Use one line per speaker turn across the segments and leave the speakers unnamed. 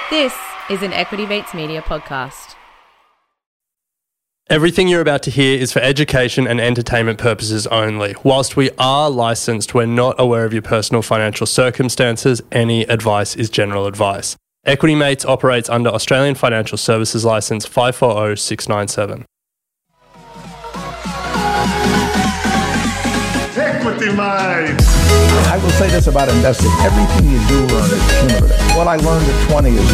This is an Equity Mates Media podcast.
Everything you're about to hear is for education and entertainment purposes only. Whilst we are licensed, we're not aware of your personal financial circumstances. Any advice is general advice. Equity Mates operates under Australian Financial Services Licence 540697.
Equity Mates!
I will say this about investing. Everything you do learn is cumulative. What I learned at 20 is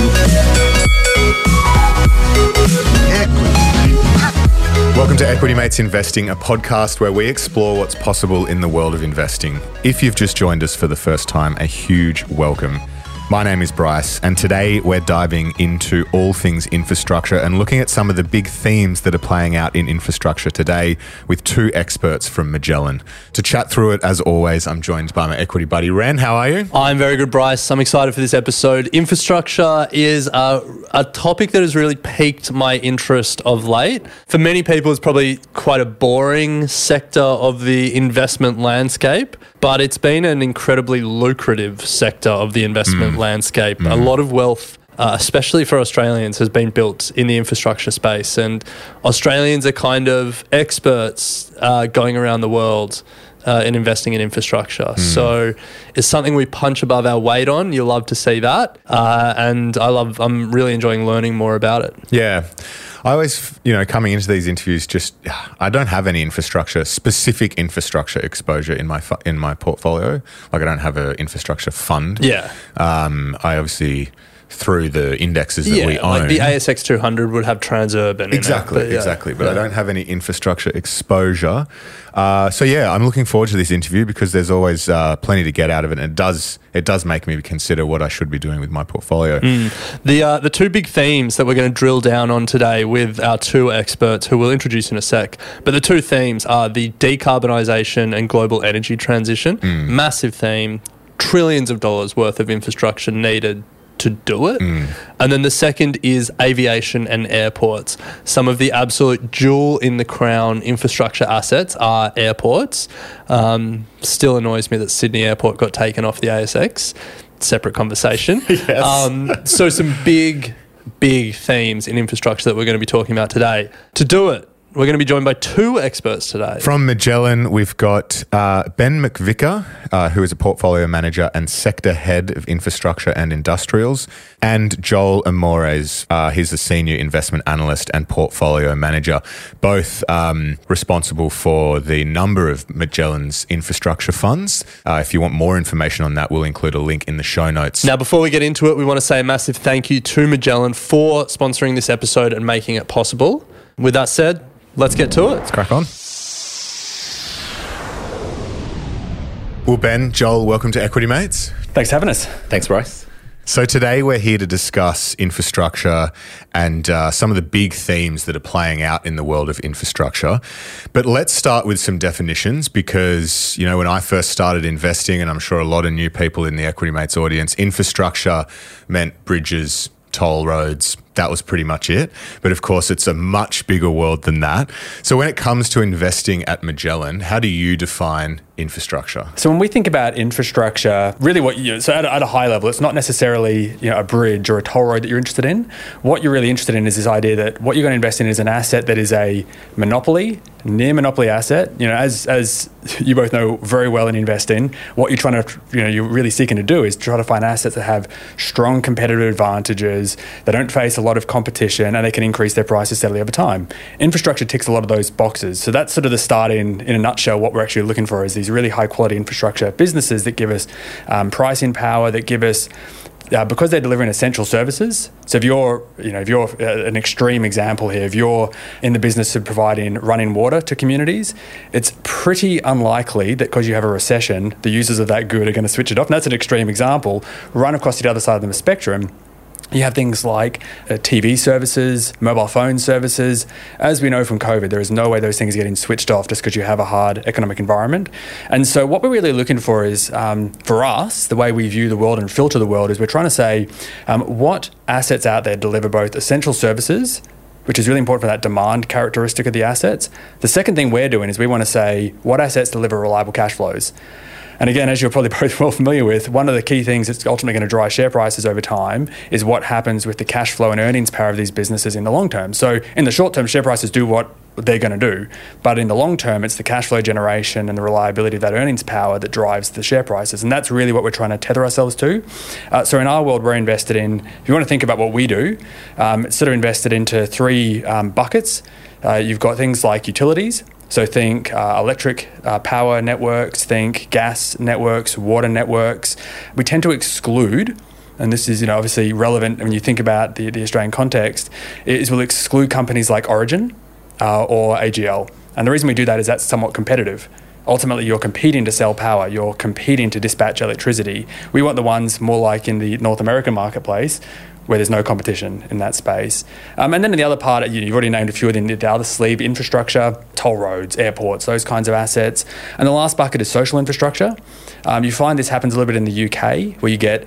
useful.
Welcome to Equity Mates Investing, a podcast where we explore what's possible in the world of investing. If you've just joined us for the first time, a huge welcome. My name is Bryce, and today we're diving into all things infrastructure and looking at some of the big themes that are playing out in infrastructure today with two experts from Magellan. To chat through it, as always, I'm joined by my equity buddy, Ren. How are you?
I'm very good, Bryce. I'm excited for this episode. Infrastructure is a topic that has really piqued my interest of late. For many people, it's probably quite a boring sector of the investment landscape, but it's been an incredibly lucrative sector of the investment landscape. A lot of wealth, especially for Australians, has been built in the infrastructure space, and Australians are kind of experts going around the world in investing in infrastructure. So it's something we punch above our weight on. You'll love to see that. And I'm really enjoying learning more about it.
Yeah. I always, coming into these interviews, I don't have any specific infrastructure exposure in my portfolio. Like, I don't have an infrastructure fund.
Yeah.
I obviously, through the indexes that we own.
Like the ASX 200 would have Transurban.
Exactly. But I don't have any infrastructure exposure. I'm looking forward to this interview because there's always plenty to get out of it. And it does make me consider what I should be doing with my portfolio.
The two big themes that we're going to drill down on today with our two experts, who we'll introduce in a sec, but the two themes are the decarbonisation and global energy transition. Massive theme, trillions of dollars worth of infrastructure needed to do it. And then the second is aviation and airports. Some of the absolute jewel in the crown infrastructure assets are airports. Still annoys me that Sydney Airport got taken off the ASX. Separate conversation.
Yes.
So some big themes in infrastructure that we're going to be talking about today. To do it, we're going to be joined by two experts today.
From Magellan, we've got Ben McVicker, who is a portfolio manager and sector head of infrastructure and industrials, and Joel Amores. He's a senior investment analyst and portfolio manager, both responsible for the number of Magellan's infrastructure funds. If you want more information on that, we'll include a link in the show notes.
Now, before we get into it, we want to say a massive thank you to Magellan for sponsoring this episode and making it possible. With that said, let's get to it.
Let's crack on. Well, Ben, Joel, welcome to Equity Mates.
Thanks for having us.
Thanks, Bryce.
So today we're here to discuss infrastructure and some of the big themes that are playing out in the world of infrastructure. But let's start with some definitions because, when I first started investing, and I'm sure a lot of new people in the Equity Mates audience, infrastructure meant bridges, toll roads. That was pretty much it. But of course, it's a much bigger world than that. So when it comes to investing at Magellan, how do you define infrastructure?
So when we think about infrastructure, really at a high level, it's not necessarily a bridge or a toll road that you're interested in. What you're really interested in is this idea that what you're going to invest in is an asset that is a monopoly, near monopoly asset. As you both know very well in investing, what you're trying to, you're really seeking to do is try to find assets that have strong competitive advantages, they don't face a lot of competition, and they can increase their prices steadily over time. Infrastructure ticks a lot of those boxes. So that's sort of the start in a nutshell. What we're actually looking for is these really high quality infrastructure businesses that give us pricing power, that give us because they're delivering essential services. So if you're an extreme example here, if you're in the business of providing running water to communities, it's pretty unlikely that because you have a recession, the users of that good are going to switch it off. And that's an extreme example. Run across to the other side of the spectrum, you have things like TV services, mobile phone services. As we know from COVID, there is no way those things are getting switched off just because you have a hard economic environment. And so what we're really looking for is, for us, the way we view the world and filter the world is we're trying to say what assets out there deliver both essential services, which is really important for that demand characteristic of the assets. The second thing we're doing is we want to say what assets deliver reliable cash flows. And again, as you're probably both well familiar with, one of the key things that's ultimately going to drive share prices over time is what happens with the cash flow and earnings power of these businesses in the long term. So in the short term, share prices do what they're going to do. But in the long term, it's the cash flow generation and the reliability of that earnings power that drives the share prices. And that's really what we're trying to tether ourselves to. So in our world, we're invested in, if you want to think about what we do, it's sort of invested into three buckets. You've got things like utilities. So think electric power networks, think gas networks, water networks. We tend to exclude, and this is obviously relevant when you think about the Australian context, is we'll exclude companies like Origin or AGL. And the reason we do that is that's somewhat competitive. Ultimately, you're competing to sell power. You're competing to dispatch electricity. We want the ones more like in the North American marketplace, where there's no competition in that space. And then in the other part, you've already named a few of the other sleeve: infrastructure, toll roads, airports, those kinds of assets. And the last bucket is social infrastructure. You find this happens a little bit in the UK, where you get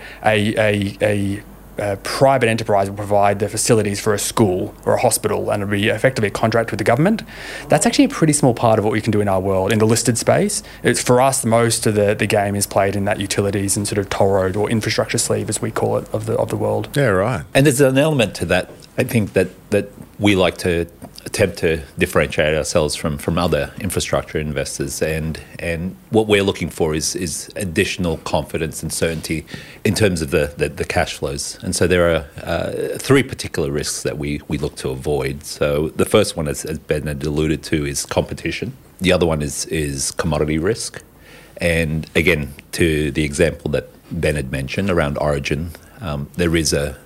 a private enterprise will provide the facilities for a school or a hospital, and it'll be effectively a contract with the government. That's actually a pretty small part of what we can do in our world. In the listed space, it's for us, most of the game is played in that utilities and sort of toll road or infrastructure sleeve, as we call it, of the world.
Yeah, right.
And there's an element to that, I think, that we like to attempt to differentiate ourselves from other infrastructure investors, and what we're looking for is additional confidence and certainty in terms of the cash flows. And so there are three particular risks that we look to avoid. So the first one, as Ben had alluded to, is competition. The other one is commodity risk. And again, to the example that Ben had mentioned around Origin, there is a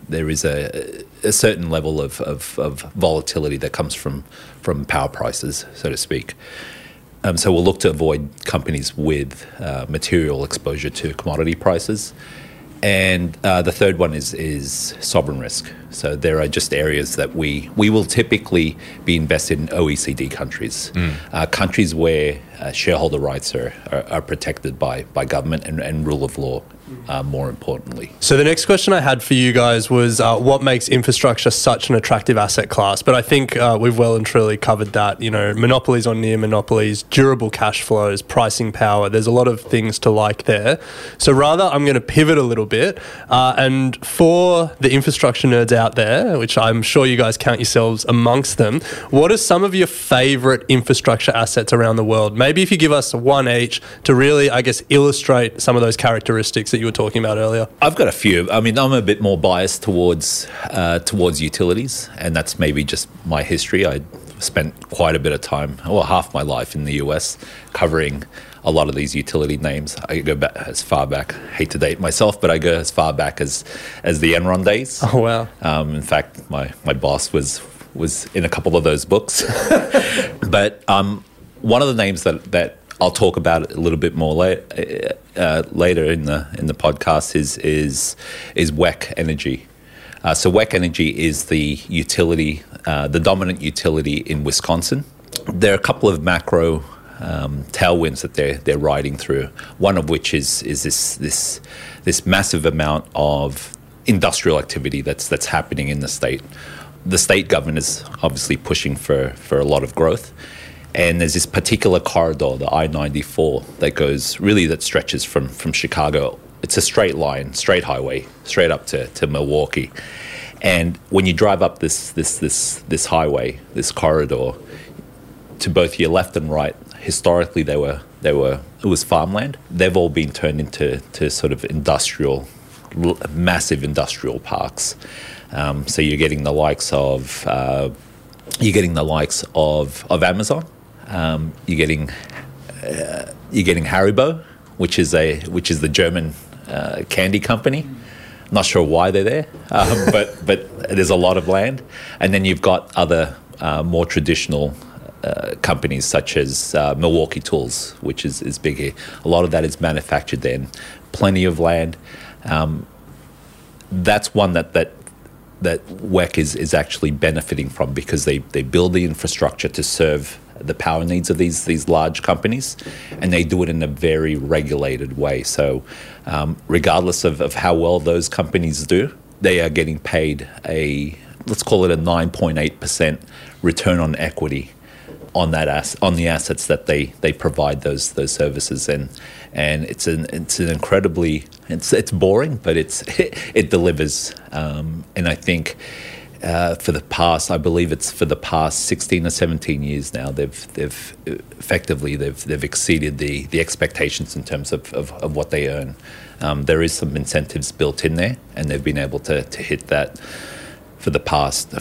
certain level of volatility that comes from power prices, so to speak. So we'll look to avoid companies with material exposure to commodity prices. And the third one is sovereign risk. So there are just areas that we will typically be invested in OECD countries, countries where shareholder rights are protected by government and rule of law, more importantly.
So the next question I had for you guys was what makes infrastructure such an attractive asset class? But I think we've well and truly covered that. Monopolies on near monopolies, durable cash flows, pricing power. There's a lot of things to like there. So rather, I'm going to pivot a little bit. And for the infrastructure nerds out there, which I'm sure you guys count yourselves amongst them, what are some of your favorite infrastructure assets around the world? Maybe if you give us one each to really, I guess, illustrate some of those characteristics that you were talking about earlier.
I've got a few. I mean, I'm a bit more biased towards utilities, and that's maybe just my history. I spent quite a bit of time, half my life in the US, covering a lot of these utility names. I go back as far back, hate to date myself, but I go as far back as the Enron days.
Oh, wow.
In fact, my boss was in a couple of those books. But one of the names that I'll talk about a little bit more later in the podcast is WEC Energy. So WEC Energy is the utility, the dominant utility in Wisconsin. There are a couple of macro tailwinds that they're riding through. One of which is this massive amount of industrial activity that's happening in the state. The state government is obviously pushing for a lot of growth. And there's this particular corridor, the I-94, that stretches from Chicago. It's a straight line, straight highway, straight up to Milwaukee. And when you drive up this highway, this corridor, to both your left and right, historically it was farmland. They've all been turned into sort of massive industrial parks. So you're getting the likes of Amazon. You're getting Haribo, which is the German candy company. Not sure why they're there, but there's a lot of land. And then you've got other more traditional companies such as Milwaukee Tools, which is big here. A lot of that is manufactured there. Plenty of land. That's one that WEC is actually benefiting from, because they build the infrastructure to serve the power needs of these large companies, and they do it in a very regulated way. So regardless of how well those companies do, they are getting paid let's call it a 9.8% return on equity on the assets that they provide those services, and it's an incredibly it's boring, but it delivers, and I think. For the past 16 or 17 years now, they've effectively exceeded the expectations in terms of what they earn. There is some incentives built in there, and they've been able to hit that for the past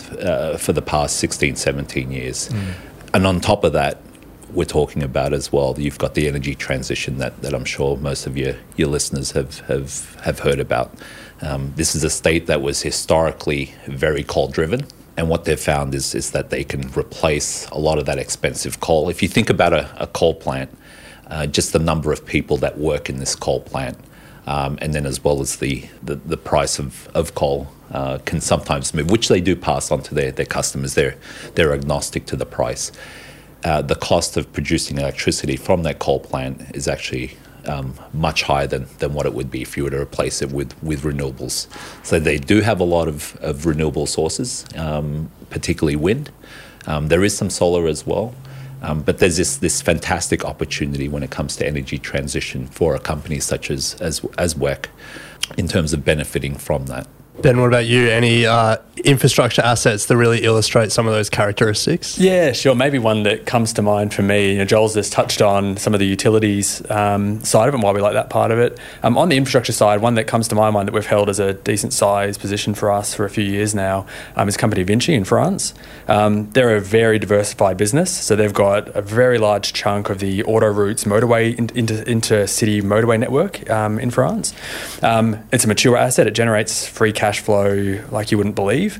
16, 17 years. And on top of that, we're talking about as well, you've got the energy transition that I'm sure most of your listeners have heard about. This is a state that was historically very coal-driven, and what they've found is that they can replace a lot of that expensive coal. If you think about a coal plant, just the number of people that work in this coal plant, and then as well as the price of coal can sometimes move, which they do pass on to their customers. They're agnostic to the price. The cost of producing electricity from that coal plant is actually much higher than what it would be if you were to replace it with renewables. So they do have a lot of renewable sources, particularly wind. There is some solar as well, but there's this fantastic opportunity when it comes to energy transition for a company such as WEC in terms of benefiting from that.
Ben, what about you? Any infrastructure assets that really illustrate some of those characteristics?
Yeah, sure. Maybe one that comes to mind for me, Joel's just touched on some of the utilities side of it and why we like that part of it. On the infrastructure side, one that comes to my mind that we've held as a decent size position for us for a few years now is company Vinci in France. They're a very diversified business, so they've got a very large chunk of the autoroutes motorway intercity motorway network in France. It's a mature asset. It generates free cash flow like you wouldn't believe.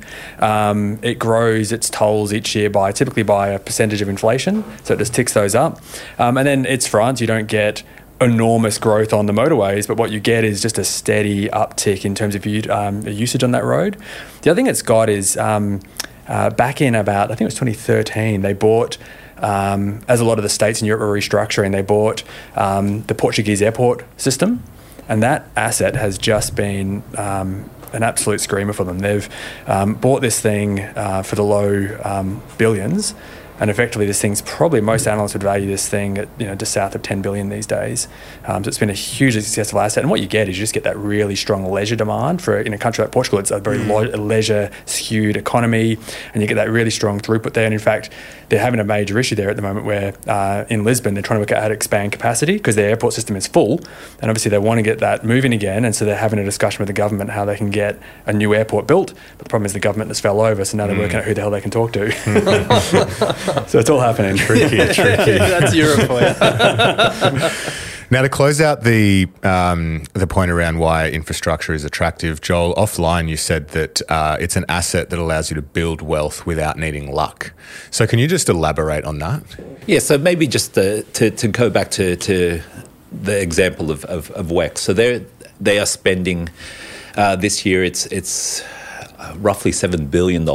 It grows its tolls each year typically by a percentage of inflation, so it just ticks those up. And then it's France. You don't get enormous growth on the motorways, but what you get is just a steady uptick in terms of usage on that road. The other thing it's got is back in about, I think it was 2013, they bought, as a lot of the states in Europe were restructuring, they bought the Portuguese airport system, and that asset has just been an absolute screamer for them. They've bought this thing for the low billions, and effectively this thing's probably, most analysts would value this thing at just south of 10 billion these days. So it's been a hugely successful asset, and what you get is you just get that really strong leisure demand for, in a country like Portugal. It's a very leisure skewed economy, and you get that really strong throughput there. And in fact, they're having a major issue there at the moment where in Lisbon they're trying to work out how to expand capacity because their airport system is full, and obviously they want to get that moving again, and so they're having a discussion with the government how they can get a new airport built. But the problem is the government just fell over, so now they're working out who the hell they can talk to. So it's all happening.
Tricky.
That's Europe for you.
Now, to close out the point around why infrastructure is attractive, Joel, offline you said that it's an asset that allows you to build wealth without needing luck. So can you just elaborate on that?
Yeah, so maybe just to go back to the example of WEC. So they are spending this year, it's roughly $7 billion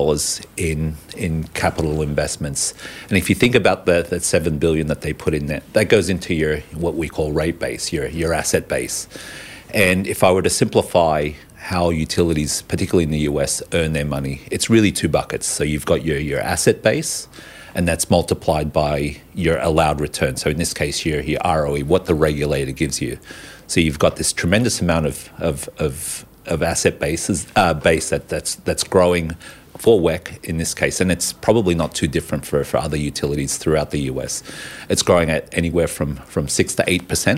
in capital investments. And if you think about that $7 billion that they put in there, that goes into your what we call rate base, your asset base. And if I were to simplify how utilities, particularly in the US, earn their money, it's really two buckets. So you've got your asset base, and that's multiplied by your allowed return. So in this case, your ROE, what the regulator gives you. So you've got this tremendous amount of asset base that's growing for WEC in this case, and it's probably not too different for other utilities throughout the US. It's growing at anywhere from 6 to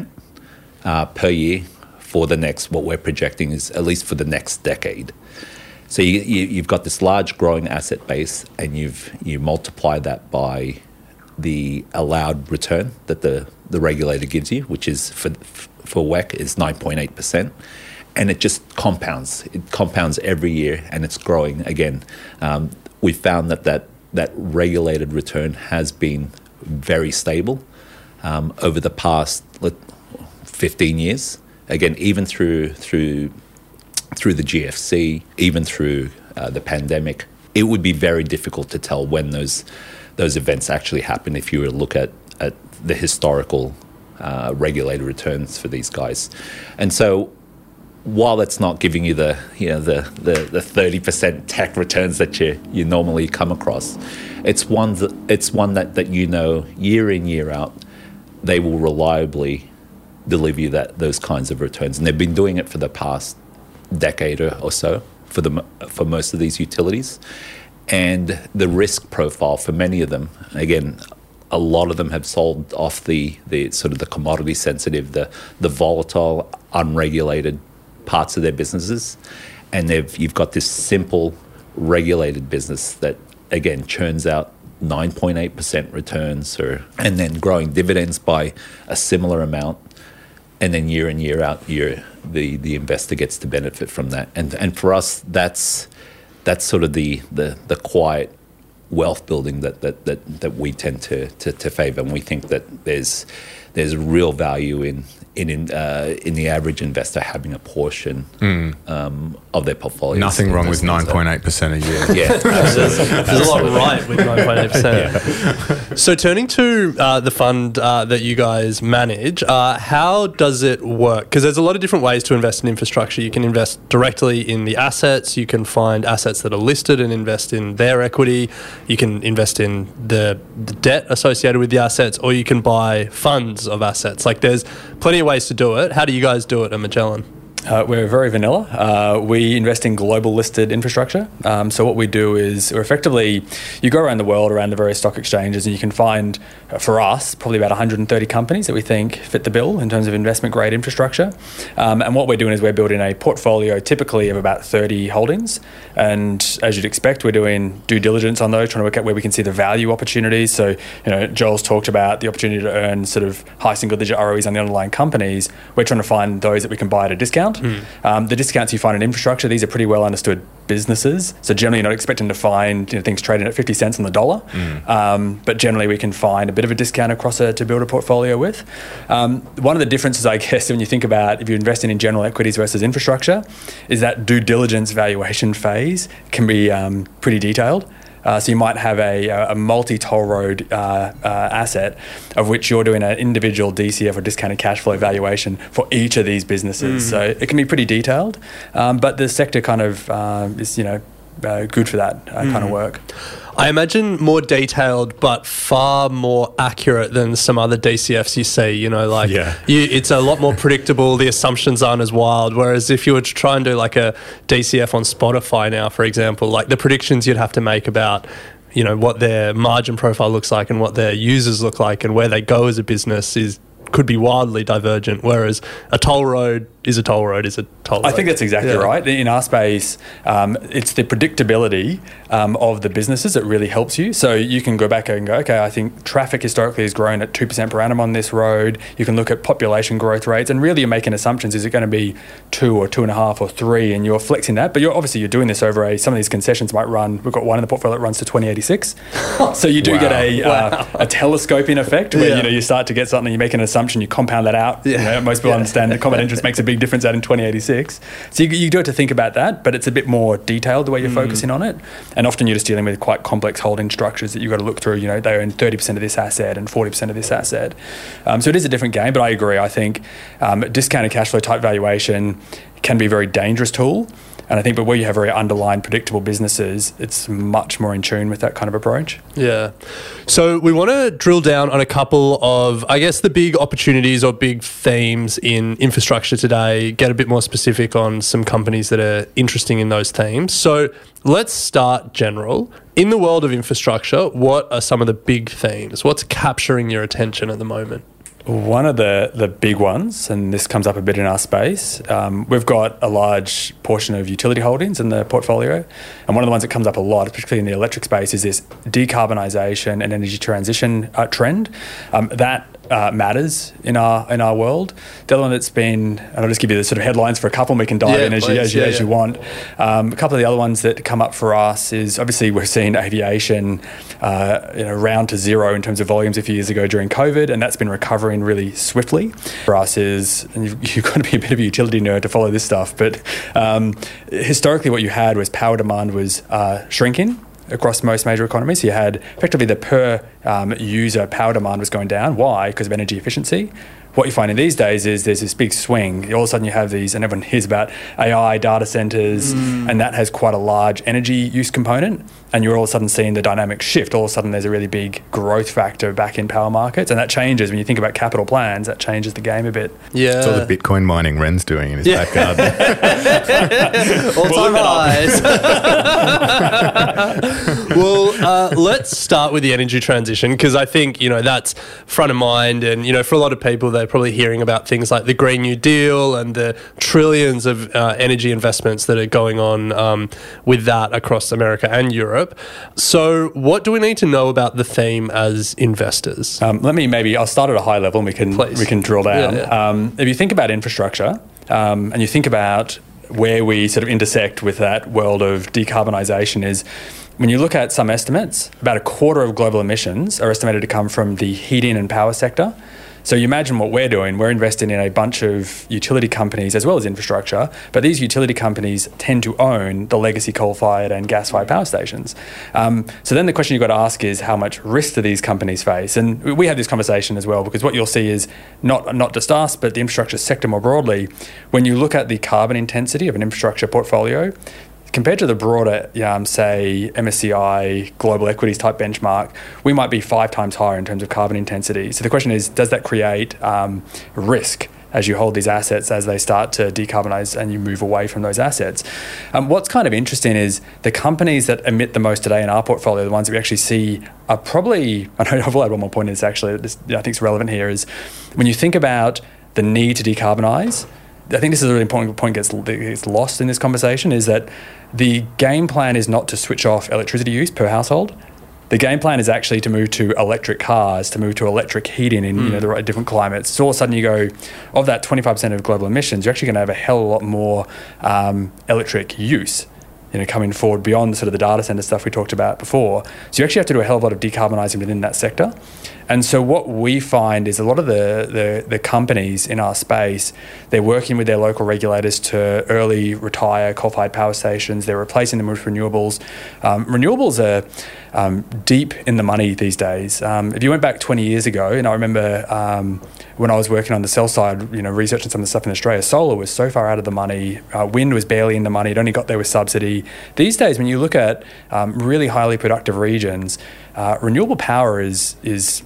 8% per year for the next, what we're projecting is at least for the next decade. So you've got this large growing asset base, and you multiply that by the allowed return that the regulator gives you, which is for WEC is 9.8%. And it just compounds. It compounds every year, and it's growing again. We found that regulated return has been very stable over the past 15 years. Again, even through the GFC, even through the pandemic, it would be very difficult to tell when those events actually happen if you were to look at the historical regulated returns for these guys. And so while it's not giving you the 30% tech returns that you normally come across, it's one that year in, year out, they will reliably deliver you those kinds of returns, and they've been doing it for the past decade or so for most of these utilities. And the risk profile for many of them, again, a lot of them have sold off the sort of the commodity sensitive, the volatile, unregulated parts of their businesses, and you've got this simple, regulated business that again churns out 9.8% returns, and then growing dividends by a similar amount, and then year in, year out, the investor gets to benefit from that. And for us, that's sort of the quiet wealth building that we tend to favour, and we think that there's real value in the average investor having a portion of their portfolio.
Nothing wrong with 9.8% a year.
Yeah,
there's a lot right with 9.8%. So turning to the fund that you guys manage, how does it work? Because there's a lot of different ways to invest in infrastructure. You can invest directly in the assets. You can find assets that are listed and invest in their equity. You can invest in the debt associated with the assets, or you can buy funds of assets. Like, there's plenty of ways to do it. How do you guys do it at Magellan?
We're very vanilla. We invest in global listed infrastructure. So what we do is you go around the world, around the various stock exchanges, and you can find, for us, probably about 130 companies that we think fit the bill in terms of investment grade infrastructure. And what we're doing is we're building a portfolio typically of about 30 holdings. And as you'd expect, we're doing due diligence on those, trying to work out where we can see the value opportunities. So, Joel's talked about the opportunity to earn sort of high single digit ROEs on the underlying companies. We're trying to find those that we can buy at a discount. The discounts you find in infrastructure, these are pretty well understood businesses. So generally you're not expecting to find things trading at 50 cents on the dollar. But generally we can find a bit of a discount across to build a portfolio with. One of the differences, I guess, when you think about if you're investing in general equities versus infrastructure, is that due diligence valuation phase can be pretty detailed. So you might have a multi-toll road asset of which you're doing an individual DCF or discounted cash flow valuation for each of these businesses. So it can be pretty detailed, but the sector kind of is good for that kind of work.
I imagine more detailed, but far more accurate than some other DCFs you see. It's a lot more predictable. The assumptions aren't as wild. Whereas if you were to try and do like a DCF on Spotify now, for example, like the predictions you'd have to make about what their margin profile looks like and what their users look like and where they go as a business could be wildly divergent, whereas a toll road is a toll road is a toll road.
I think that's exactly right. In our space, it's the predictability of the businesses that really helps you. So you can go back and go, okay, I think traffic historically has grown at 2% per annum on this road. You can look at population growth rates, and really you're making assumptions. Is it going to be 2 or 2.5 or 3? And you're flexing that. But you're doing this over some of these concessions might run. We've got one in the portfolio that runs to 2086. So you do get a telescoping effect where you start to get something, you make an assumption, you compound that out. Most people understand that compound interest makes a big difference out in 2086. So you do have to think about that, but it's a bit more detailed the way you're focusing on it. And often you're just dealing with quite complex holding structures that you've got to look through. They own 30% of this asset and 40% of this asset. So it is a different game, but I agree. I think discounted cash flow type valuation can be a very dangerous tool. And I think, but where you have very underlying predictable businesses, it's much more in tune with that kind of approach.
Yeah. So we want to drill down on a couple of, I guess, the big opportunities or big themes in infrastructure today, get a bit more specific on some companies that are interesting in those themes. So let's start general. In the world of infrastructure, what are some of the big themes? What's capturing your attention at the moment?
One of the big ones, and this comes up a bit in our space, we've got a large portion of utility holdings in the portfolio. And one of the ones that comes up a lot, particularly in the electric space, is this decarbonisation and energy transition trend. That matters in our world. The other one that's been, and I'll just give you the sort of headlines for a couple, and we can dive in as you want. A couple of the other ones that come up for us is obviously we're seeing aviation round to zero in terms of volumes a few years ago during COVID, and that's been recovering really swiftly. For us is, and you've got to be a bit of a utility nerd to follow this stuff, but historically what you had was power demand was shrinking across most major economies. So you had effectively the per user power demand was going down. Why? Because of energy efficiency. what you find in these days is there's this big swing. All of a sudden you have these, and everyone hears about AI data centers, and that has quite a large energy use component. And you're all of a sudden seeing the dynamic shift. All of a sudden there's a really big growth factor back in power markets. And that changes, when you think about capital plans, that changes the game a bit.
Yeah.
It's all the Bitcoin mining Ren's doing in his back garden.
All-time highs. Well, let's start with the energy transition, because I think, that's front of mind. And, for a lot of people, they're probably hearing about things like the Green New Deal and the trillions of energy investments that are going on with that across America and Europe. So what do we need to know about the theme as investors?
I'll start at a high level and we can drill down.
Yeah.
If you think about infrastructure and you think about where we sort of intersect with that world of decarbonisation is, when you look at some estimates, about a quarter of global emissions are estimated to come from the heating and power sector. So you imagine what we're doing. We're investing in a bunch of utility companies as well as infrastructure, but these utility companies tend to own the legacy coal-fired and gas-fired power stations. So then the question you've got to ask is, how much risk do these companies face? And we had this conversation as well, because what you'll see is not just us, but the infrastructure sector more broadly. When you look at the carbon intensity of an infrastructure portfolio, compared to the broader, say, MSCI global equities type benchmark, we might be 5 times higher in terms of carbon intensity. So the question is, does that create risk as you hold these assets as they start to decarbonise and you move away from those assets? What's kind of interesting is the companies that emit the most today in our portfolio, the ones that we actually see are probably, I know I've add one more point in this actually, this, I think is relevant here, is when you think about the need to decarbonise, I think this is a really important point that gets lost in this conversation, is that the game plan is not to switch off electricity use per household. The game plan is actually to move to electric cars, to move to electric heating in the right different climates. So all of a sudden you go, of that 25% of global emissions, you're actually going to have a hell of a lot more electric use coming forward beyond sort of the data center stuff we talked about before. So you actually have to do a hell of a lot of decarbonising within that sector. And so what we find is a lot of the companies in our space, they're working with their local regulators to early retire coal-fired power stations. They're replacing them with renewables. Renewables are deep in the money these days. If you went back 20 years ago, and I remember when I was working on the sell side, researching some of the stuff in Australia, solar was so far out of the money. Wind was barely in the money. It only got there with subsidy. These days, when you look at really highly productive regions, renewable power is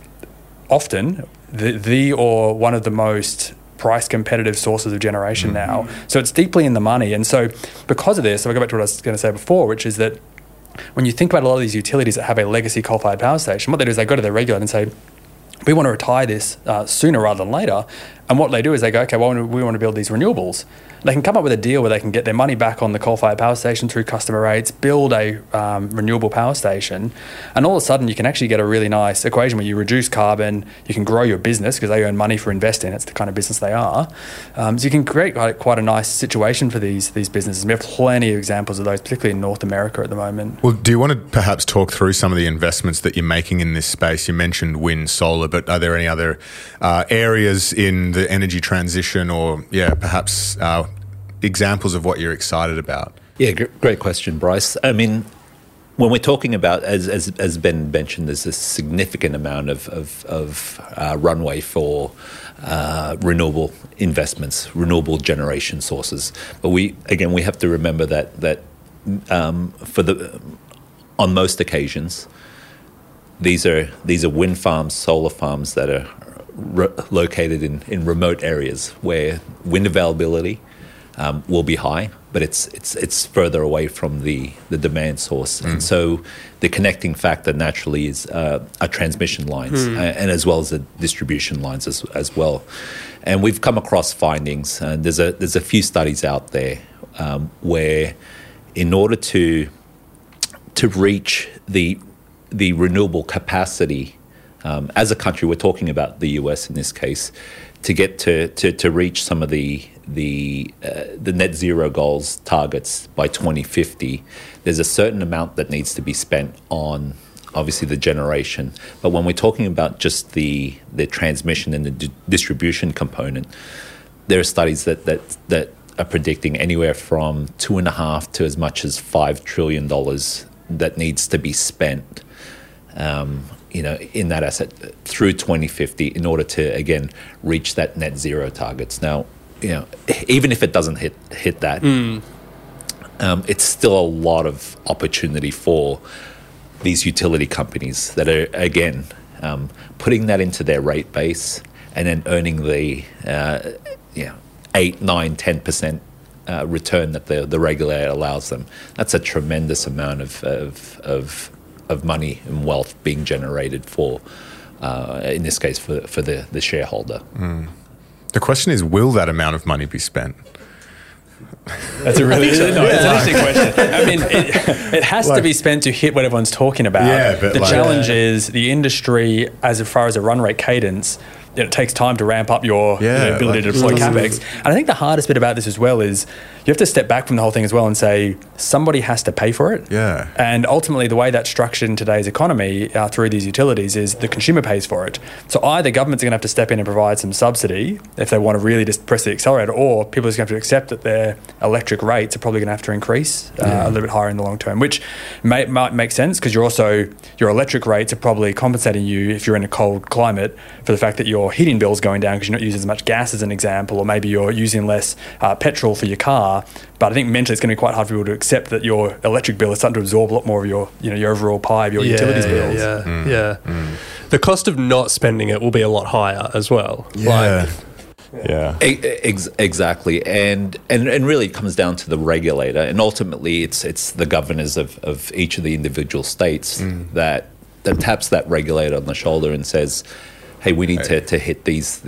often the or one of the most price competitive sources of generation now. So it's deeply in the money. And so because of this, so I go back to what I was going to say before, which is that when you think about a lot of these utilities that have a legacy coal-fired power station, what they do is they go to their regulator and say, we want to retire this sooner rather than later. And what they do is they go, okay, well, we want to build these renewables. They can come up with a deal where they can get their money back on the coal-fired power station through customer rates, build a renewable power station, and all of a sudden you can actually get a really nice equation where you reduce carbon, you can grow your business because they earn money for investing. That's the kind of business they are. So you can create quite a nice situation for these businesses. We have plenty of examples of those, particularly in North America at the moment.
Well, do you want to perhaps talk through some of the investments that you're making in this space? You mentioned wind, solar, but are there any other areas in the energy transition or, perhaps examples of what you're excited about?
Yeah, great question, Bryce. I mean, when we're talking about, as Ben mentioned, there's a significant amount of runway for renewable investments, renewable generation sources. But we have to remember that on most occasions, these are wind farms, solar farms that are located in remote areas where wind availability will be high, but it's further away from the demand source. And so the connecting factor naturally is are transmission lines and as well as the distribution lines as well. And we've come across findings, and there's a few studies out there where in order to reach the renewable capacity as a country, we're talking about the US in this case, to get to reach some of the net zero goals targets by 2050, there's a certain amount that needs to be spent on obviously the generation. But when we're talking about just the transmission and the distribution component, there are studies that are predicting anywhere from $2.5 to as much as $5 trillion that needs to be spent in that asset through 2050 in order to, again, reach that net zero targets. Now, even if it doesn't hit that, it's still a lot of opportunity for these utility companies that are, again, putting that into their rate base and then earning the 8, 9, 10% return that the regulator allows them. That's a tremendous amount of money and wealth being generated for, in this case, for the shareholder.
The question is, will that amount of money be spent?
That's a really it's an interesting question. I mean, it has to be spent to hit what everyone's talking about.
Yeah, but
the challenge is the industry, as far as a run rate cadence, it takes time to ramp up your ability to deploy CapEx. And I think the hardest bit about this as well is you have to step back from the whole thing as well and say somebody has to pay for it.
Yeah.
And ultimately, the way that's structured in today's economy through these utilities is the consumer pays for it. So either governments are going to have to step in and provide some subsidy if they want to really just press the accelerator, or people are just going to have to accept that their electric rates are probably going to have to increase a little bit higher in the long term, which might make sense because your electric rates are probably compensating you if you're in a cold climate for the fact that your heating bill's going down because you're not using as much gas as an example, or maybe you're using less petrol for your car. But I think mentally it's going to be quite hard for people to accept that your electric bill is starting to absorb a lot more of your overall pie of your utilities bills.
The cost of not spending it will be a lot higher as well.
Exactly, and really it comes down to the regulator, and ultimately it's the governors of each of the individual states that taps that regulator on the shoulder and says, hey, we need to hit these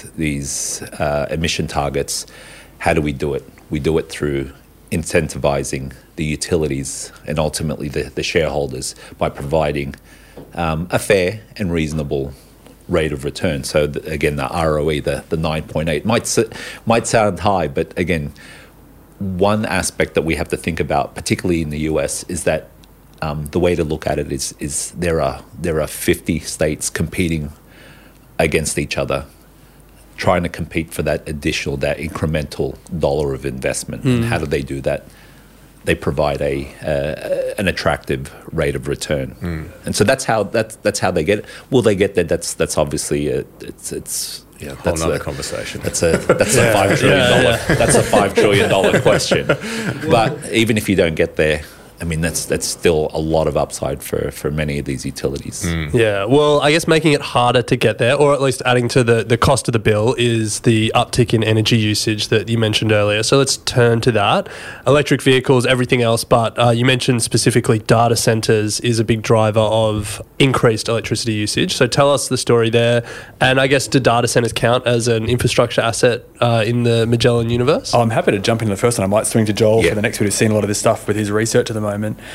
emission targets. How do we do it? We do it through incentivizing the utilities and ultimately the shareholders by providing a fair and reasonable rate of return. So again, the ROE, the 9.8 might sound high, but again, one aspect that we have to think about, particularly in the US, is that the way to look at it is there are 50 states competing against each other, trying to compete for that incremental dollar of investment. And how do they do that? They provide an attractive rate of return, and so that's how they get it. Will they get there? That's obviously it's
whole nother conversation.
That's a $5 trillion. That's a $5 trillion question. But even if you don't get there, I mean, that's still a lot of upside for many of these utilities.
Yeah, well, I guess making it harder to get there, or at least adding to the cost of the bill, is the uptick in energy usage that you mentioned earlier. So let's turn to that. Electric vehicles, everything else, but you mentioned specifically data centers is a big driver of increased electricity usage. So tell us the story there. And I guess, do data centers count as an infrastructure asset in the Magellan universe?
I'm happy to jump into the first one. I might swing to Joel for the next bit, who's seen a lot of this stuff with his research at the moment.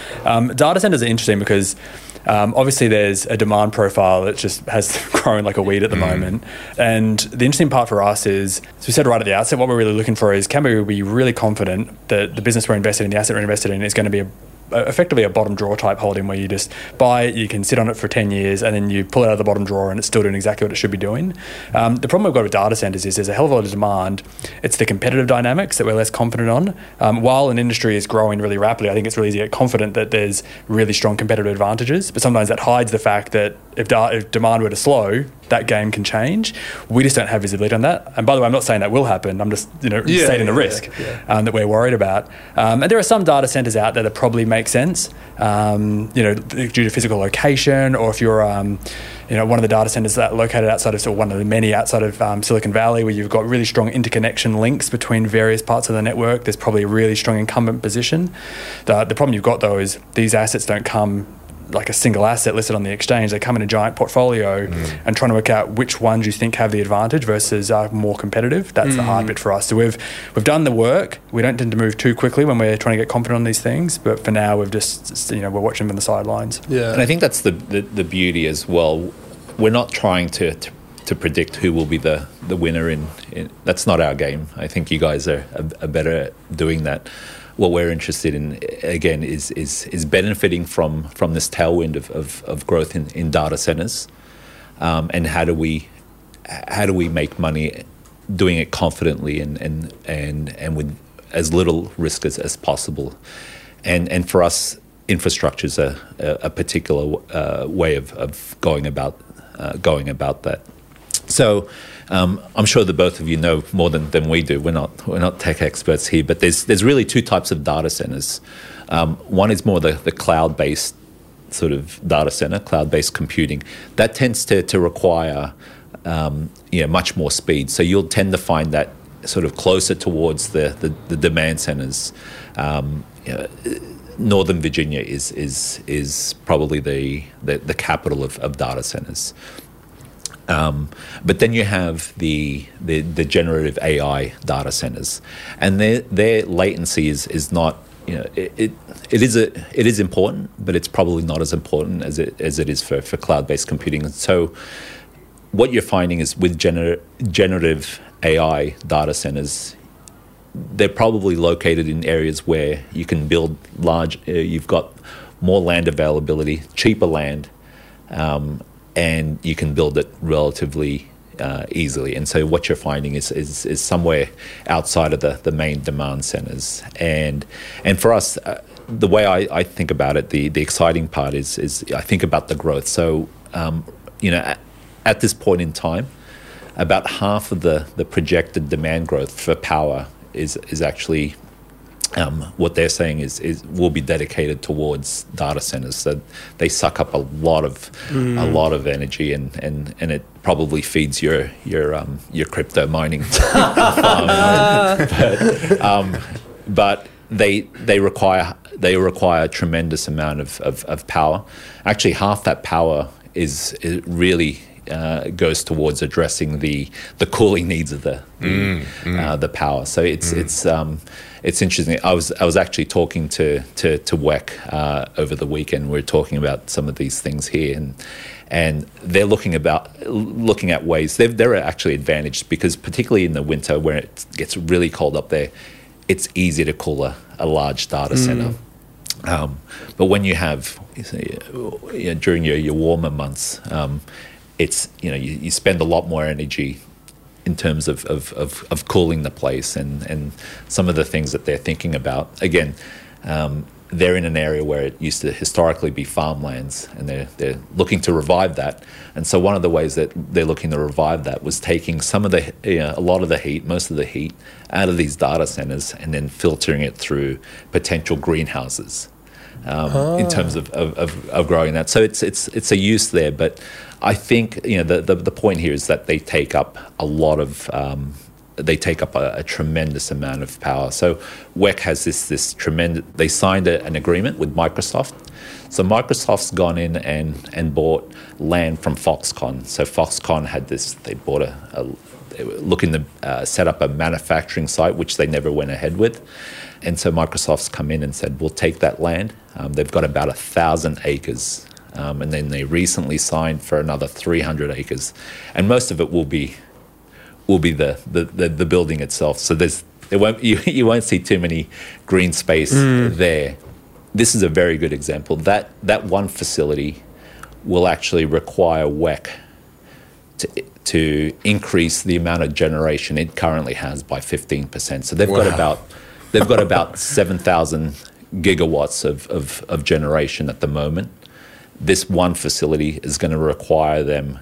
Data centers are interesting because obviously there's a demand profile that just has grown like a weed at the moment. And the interesting part for us is, as we said right at the outset, what we're really looking for is, can we be really confident that the business we're invested in, the asset we're invested in, is going to be effectively a bottom drawer type holding, where you just buy it, you can sit on it for 10 years, and then you pull it out of the bottom drawer and it's still doing exactly what it should be doing. The problem we've got with data centers is there's a hell of a lot of demand. It's the competitive dynamics that we're less confident on. While an industry is growing really rapidly, I think it's really easy to get confident that there's really strong competitive advantages, but sometimes that hides the fact that if demand were to slow, that game can change. We just don't have visibility on that. And by the way, I'm not saying that will happen. I'm just stating the risk that we're worried about. And there are some data centers out there that probably make sense, due to physical location, or if you're one of the data centers that are located outside of, or one of the many outside of Silicon Valley, where you've got really strong interconnection links between various parts of the network. There's probably a really strong incumbent position. The problem you've got, though, is these assets don't come like a single asset listed on the exchange. They come in a giant portfolio, and trying to work out which ones you think have the advantage versus are more competitive. That's the hard bit for us. So we've done the work. We don't tend to move too quickly when we're trying to get confident on these things, but for now we've just we're watching them from the sidelines.
And I think that's the beauty as well. We're not trying to predict who will be the winner in that's not our game. I think you guys are better at doing that. What we're interested in, again, is benefiting from this tailwind of growth in data centers, and how do we make money doing it confidently and with as little risk as possible. And for us, infrastructure is a particular way of going about that. So I'm sure that both of you know more than we do. We're not tech experts here, but there's really two types of data centers. One is more the cloud-based sort of data center, cloud-based computing. That tends to require much more speed. So you'll tend to find that sort of closer towards the demand centers. Northern Virginia is probably the capital of data centers. But then you have the generative AI data centers, and their latency is not, it is important, but it's probably not as important as it is for cloud-based computing. And so what you're finding is with generative AI data centers, they're probably located in areas where you can build large, you've got more land availability, cheaper land, and you can build it relatively easily. And so what you're finding is somewhere outside of the main demand centers. And for us, the way I think about it, the exciting part is I think about the growth. So, at this point in time, about half of the projected demand growth for power is actually what they're saying is will be dedicated towards data centers. So they suck up a lot of energy, and it probably feeds your crypto mining farm. But they require a tremendous amount of power. Actually, half that power is really goes towards addressing the cooling needs of the power. So it's interesting. I was actually talking to WEC over the weekend. We were talking about some of these things here, and they're looking at ways. They're actually advantaged because particularly in the winter where it gets really cold up there, it's easy to cool a large data center. But when you have during your warmer months, it's you spend a lot more energy in terms of cooling the place, and some of the things that they're thinking about. Again, they're in an area where it used to historically be farmlands, and they're looking to revive that. And so one of the ways that they're looking to revive that was taking some of a lot of the heat, most of the heat, out of these data centers, and then filtering it through potential greenhouses. In terms of growing that, so it's a use there. But I think the point here is that they take up a lot of a tremendous amount of power. So WEC has this tremendous. They signed an agreement with Microsoft. So Microsoft's gone in and bought land from Foxconn. So Foxconn had this. They bought they were looking to set up a manufacturing site, which they never went ahead with. And so Microsoft's come in and said, we'll take that land. They've got about 1,000 acres. And then they recently signed for another 300 acres. And most of it will be the building itself. So you won't see too many green space there. This is a very good example. That one facility will actually require WEC to increase the amount of generation it currently has by 15%. So they've got about 7,000 gigawatts of generation at the moment. This one facility is going to require them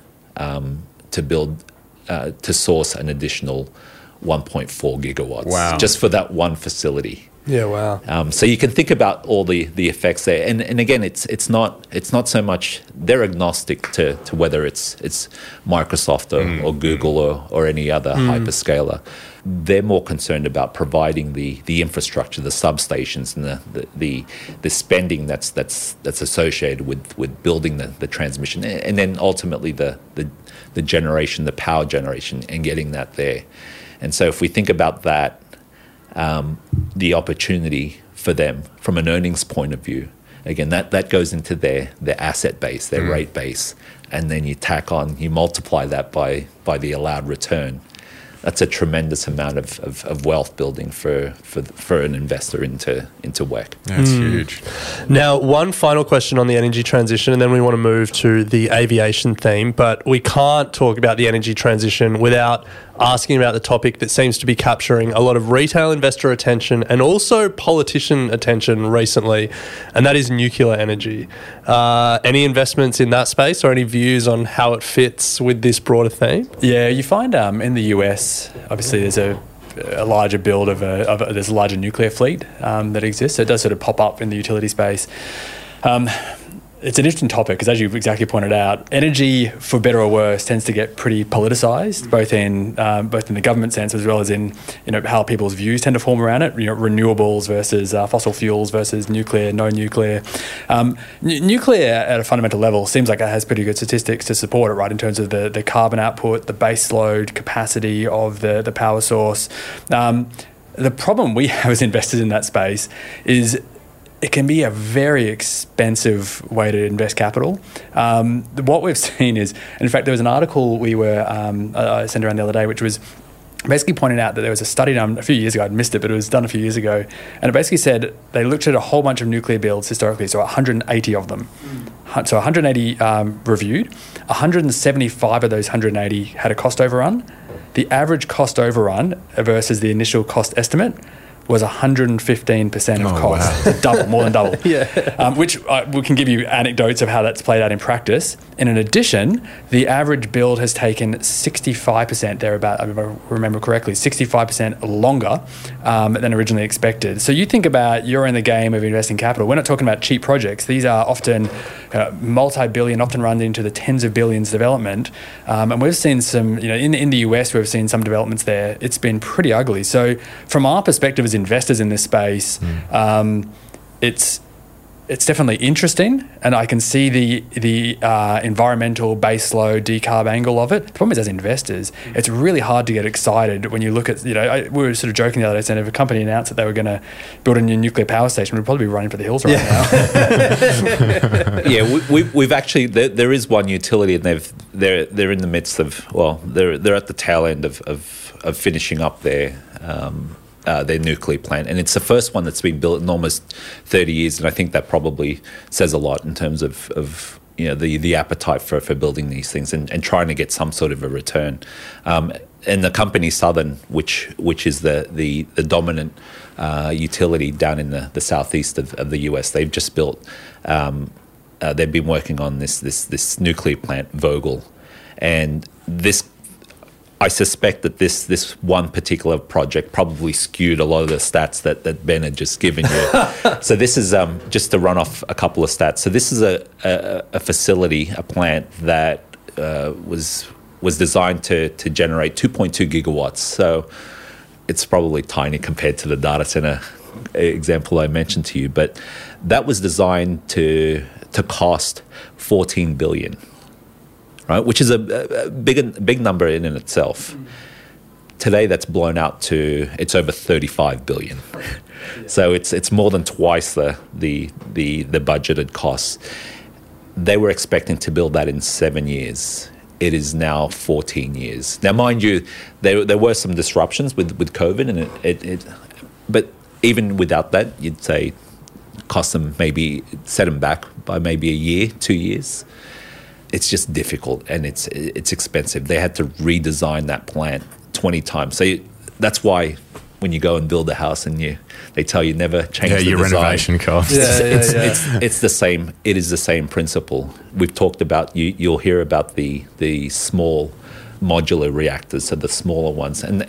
to source an additional 1.4 gigawatts. Wow. Just for that one facility.
Yeah, wow.
So you can think about all the effects there, and again, it's not so much they're agnostic to whether it's Microsoft or Google or any other hyperscaler. They're more concerned about providing the infrastructure, the substations, and the spending that's associated with building the transmission, and then ultimately the generation, the power generation, and getting that there. And so if we think about that. The opportunity for them from an earnings point of view, again, that goes into their asset base, their rate base, and then you multiply that by the allowed return. that's a tremendous amount of wealth building for an investor into WEC.
That's huge.
Now, one final question on the energy transition, and then we want to move to the aviation theme, but we can't talk about the energy transition without asking about the topic that seems to be capturing a lot of retail investor attention and also politician attention recently, and that is nuclear energy. Any investments in that space or any views on how it fits with this broader theme?
Yeah, you find in the US, obviously there's a larger build there's a larger nuclear fleet that exists. So it does sort of pop up in the utility space. It's an interesting topic because, as you've exactly pointed out, energy, for better or worse, tends to get pretty politicized, both in the government sense as well as in how people's views tend to form around it. Renewables versus fossil fuels versus nuclear, no nuclear. Nuclear at a fundamental level seems like it has pretty good statistics to support it, right? In terms of the carbon output, the base load capacity of the power source. The problem we have as investors in that space is it can be a very expensive way to invest capital. What we've seen is, in fact, there was an article I sent around the other day, which was basically pointing out that there was a study done a few years ago. I'd missed it, but it was done a few years ago. And it basically said they looked at a whole bunch of nuclear builds historically, so 180 of them. So 180 reviewed. 175 of those 180 had a cost overrun. The average cost overrun versus the initial cost estimate was 115% of cost. Wow. Double, more than double. Which we can give you anecdotes of how that's played out in practice. And in addition, the average build has taken 65% thereabout, if I remember correctly, 65% longer than originally expected. So you think about, you're in the game of investing capital. We're not talking about cheap projects. These are often multi-billion, often run into the tens of billions development. And we've seen some, in the US, we've seen some developments there. It's been pretty ugly. So from our perspective as investors in this space, it's definitely interesting, and I can see the environmental baseload decarb angle of it. The problem is, as investors, it's really hard to get excited when you look at, we were sort of joking the other day saying if a company announced that they were going to build a new nuclear power station, we'd probably be running for the hills right now.
Yeah, we've actually, there is one utility, and they're in the midst of, they're at the tail end of finishing up their nuclear plant, and it's the first one that's been built in almost 30 years, and I think that probably says a lot in terms of the appetite for building these things and trying to get some sort of a return. And the company Southern, which is the dominant utility down in the southeast of the US, they've just built. They've been working on this nuclear plant, Vogtle, and this. I suspect that this one particular project probably skewed a lot of the stats that Ben had just given you. So this is just to run off a couple of stats. So this is a facility, a plant that was designed to generate 2.2 gigawatts. So it's probably tiny compared to the data center example I mentioned to you, but that was designed to cost $14 billion. Right, which is a big number in itself. Today, that's blown out to it's over $35 billion. So it's more than twice the budgeted costs. They were expecting to build that in 7 years. It is now 14 years. Now, mind you, there were some disruptions with COVID, and but even without that, you'd say cost them set them back by maybe a year, 2 years. It's just difficult, and it's expensive. They had to redesign that plant 20 times. So that's why when you go and build a house and they tell you never change the design.
Your renovation costs.
It's the same. It is the same principle. We've talked about, you'll hear about the small modular reactors, so the smaller ones. And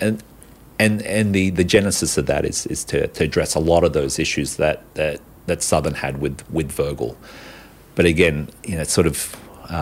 the genesis of that is to address a lot of those issues that Southern had with Vogtle. But again, it's sort of...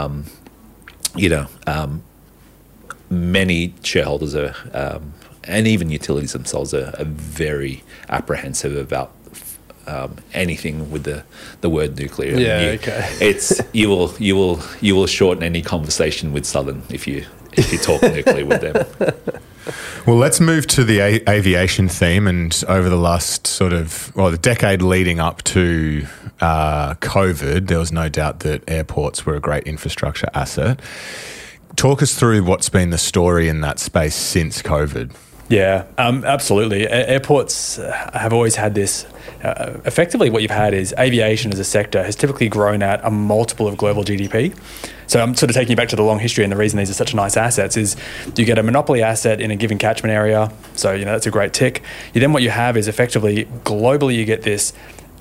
many shareholders are, and even utilities themselves are very apprehensive about anything with the word nuclear. It's you will shorten any conversation with Southern if you talk nuclear with them.
Well, let's move to the aviation theme. And over the last the decade leading up to COVID, there was no doubt that airports were a great infrastructure asset. Talk us through what's been the story in that space since COVID.
Yeah, absolutely. Airports have always had this. Effectively, what you've had is aviation as a sector has typically grown at a multiple of global GDP. So I'm sort of taking you back to the long history, and the reason these are such nice assets is you get a monopoly asset in a given catchment area. So, that's a great tick. Then what you have is effectively globally you get this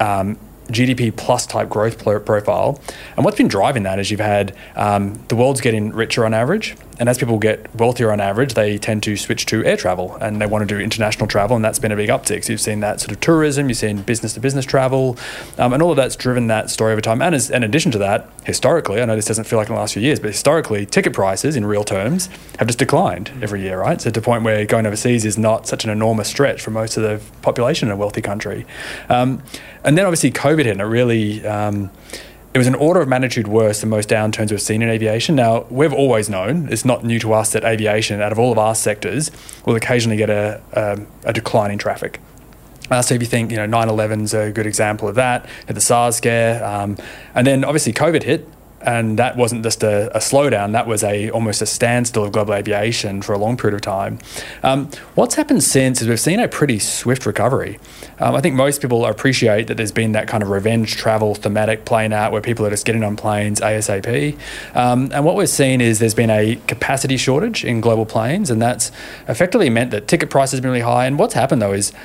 GDP plus type growth profile. And what's been driving that is you've had the world's getting richer on average. And as people get wealthier on average, they tend to switch to air travel and they want to do international travel. And that's been a big uptick. So you've seen that sort of tourism, you've seen business to business travel, and all of that's driven that story over time. And in addition to that, historically, I know this doesn't feel like in the last few years, but historically, ticket prices in real terms have just declined every year, right? So to the point where going overseas is not such an enormous stretch for most of the population in a wealthy country. And then obviously COVID hit and it really... it was an order of magnitude worse than most downturns we've seen in aviation. Now, we've always known, it's not new to us, that aviation, out of all of our sectors, will occasionally get a decline in traffic. So if you think, 9/11's a good example of that, the SARS scare, and then obviously COVID hit, and that wasn't just a slowdown, that was almost a standstill of global aviation for a long period of time. What's happened since is we've seen a pretty swift recovery. I think most people appreciate that there's been that kind of revenge travel thematic playing out where people are just getting on planes ASAP. And what we're seeing is there's been a capacity shortage in global planes, and that's effectively meant that ticket prices have been really high. And what's happened though is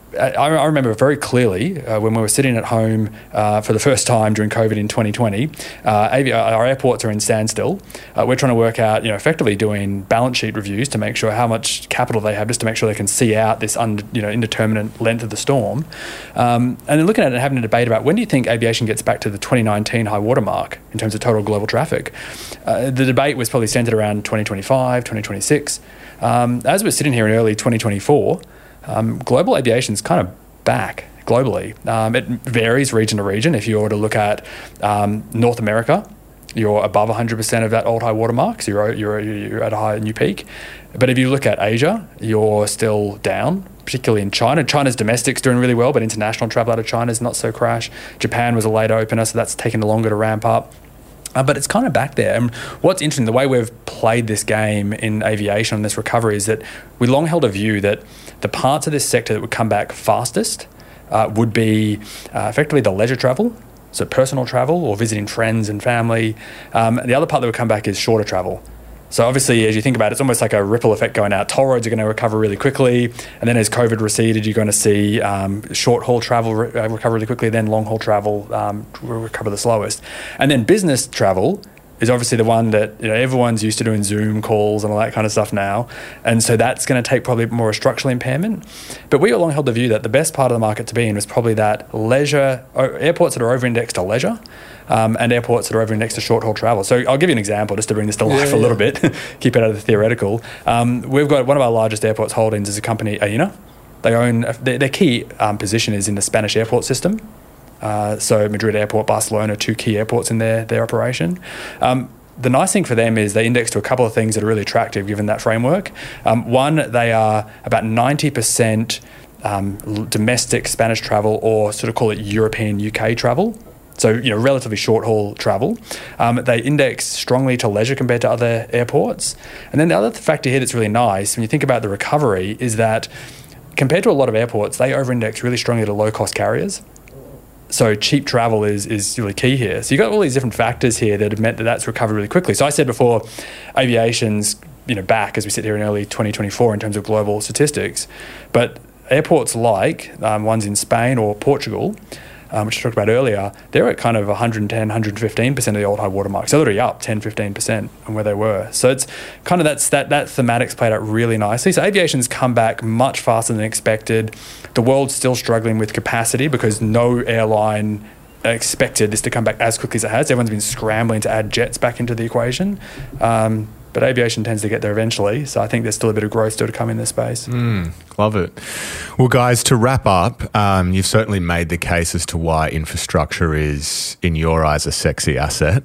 I remember very clearly when we were sitting at home for the first time during COVID in 2020, our airports are in standstill. We're trying to work out, effectively doing balance sheet reviews to make sure how much capital they have just to make sure they can see out this indeterminate length of the storm. And then looking at it and having a debate about when do you think aviation gets back to the 2019 high water mark in terms of total global traffic. The debate was probably centered around 2025, 2026. As we're sitting here in early 2024, global aviation is kind of back globally. It varies region to region. If you were to look at North America, you're above 100% of that old high water mark, so you're at a high new peak. But if you look at Asia, you're still down, particularly in China. China's domestic's doing really well, but international travel out of China is not so crash. Japan was a late opener, so that's taken longer to ramp up. But it's kind of back there. And what's interesting, the way we've played this game in aviation on this recovery is that we long held a view that the parts of this sector that would come back fastest would be effectively the leisure travel, so personal travel or visiting friends and family. The other part that would come back is shorter travel. So obviously, as you think about it, it's almost like a ripple effect going out. Toll roads are going to recover really quickly. And then as COVID receded, you're going to see short-haul travel recover really quickly. Then long-haul travel will recover the slowest. And then business travel is obviously the one that everyone's used to doing Zoom calls and all that kind of stuff now. And so that's going to take probably more a structural impairment. But we all long held the view that the best part of the market to be in was probably that leisure, airports that are over-indexed to leisure, and airports that are over-indexed to short-haul travel. So I'll give you an example just to bring this to life a little bit, keep it out of the theoretical. We've got one of our largest airports holdings is a company, Aena. They own, their key position is in the Spanish airport system. So Madrid Airport, Barcelona, two key airports in their operation. The nice thing for them is they index to a couple of things that are really attractive given that framework. One, they are about 90% domestic Spanish travel, or sort of call it European UK travel. So, relatively short-haul travel. They index strongly to leisure compared to other airports. And then the other factor here that's really nice, when you think about the recovery, is that compared to a lot of airports, they over-index really strongly to low-cost carriers. So cheap travel is really key here. So you've got all these different factors here that have meant that that's recovered really quickly. So I said before, aviation's back as we sit here in early 2024 in terms of global statistics. But airports like ones in Spain or Portugal, which I talked about earlier, they're at kind of 110, 115% of the old high water mark. So they're already up 10, 15% on where they were. So it's kind of that thematic's played out really nicely. So aviation's come back much faster than expected. The world's still struggling with capacity because no airline expected this to come back as quickly as it has. Everyone's been scrambling to add jets back into the equation. But aviation tends to get there eventually. So I think there's still a bit of growth still to come in this space.
Love it. Well, guys, to wrap up, you've certainly made the case as to why infrastructure is, in your eyes, a sexy asset.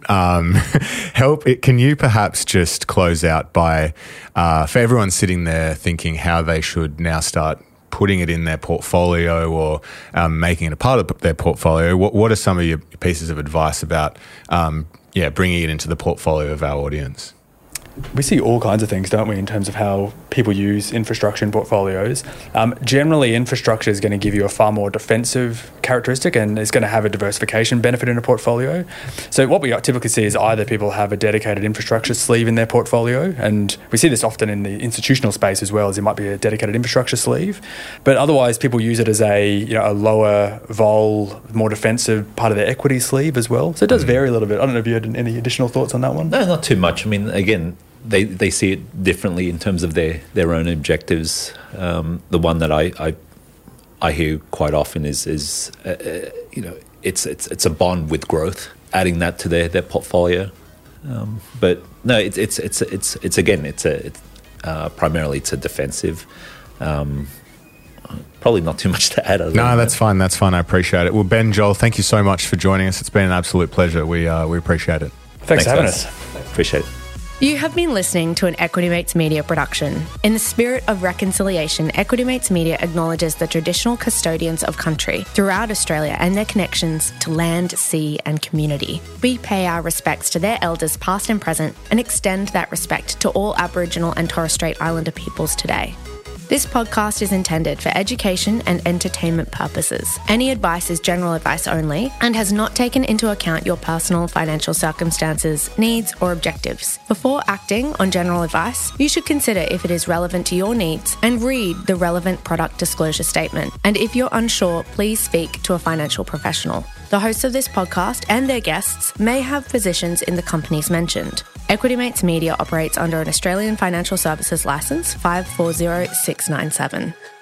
Can you perhaps just close out by, for everyone sitting there thinking how they should now start putting it in their portfolio or making it a part of their portfolio, what are some of your pieces of advice about bringing it into the portfolio of our audience?
We see all kinds of things, don't we, in terms of how people use infrastructure in portfolios. Generally, infrastructure is going to give you a far more defensive characteristic and is going to have a diversification benefit in a portfolio. So what we typically see is either people have a dedicated infrastructure sleeve in their portfolio, and we see this often in the institutional space as well, as it might be a dedicated infrastructure sleeve. But otherwise, people use it as a lower vol, more defensive part of their equity sleeve as well. So it does vary a little bit. I don't know if you had any additional thoughts on that one?
No, not too much. I mean, again, they see it differently in terms of their own objectives. The one that I hear quite often is it's a bond with growth, adding that to their portfolio. But no, primarily it's a defensive. Probably not too much to add.
No, that's fine. That's fine. I appreciate it. Well, Ben, Joel, thank you so much for joining us. It's been an absolute pleasure. We appreciate it.
Thanks for having us.
Appreciate it.
You have been listening to an Equity Mates Media production. In the spirit of reconciliation, Equity Mates Media acknowledges the traditional custodians of country throughout Australia and their connections to land, sea and community. We pay our respects to their elders past and present and extend that respect to all Aboriginal and Torres Strait Islander peoples today. This podcast is intended for education and entertainment purposes. Any advice is general advice only and has not taken into account your personal financial circumstances, needs, or objectives. Before acting on general advice, you should consider if it is relevant to your needs and read the relevant product disclosure statement. And if you're unsure, please speak to a financial professional. The hosts of this podcast and their guests may have positions in the companies mentioned. Equity Mates Media operates under an Australian Financial Services Licence 540697.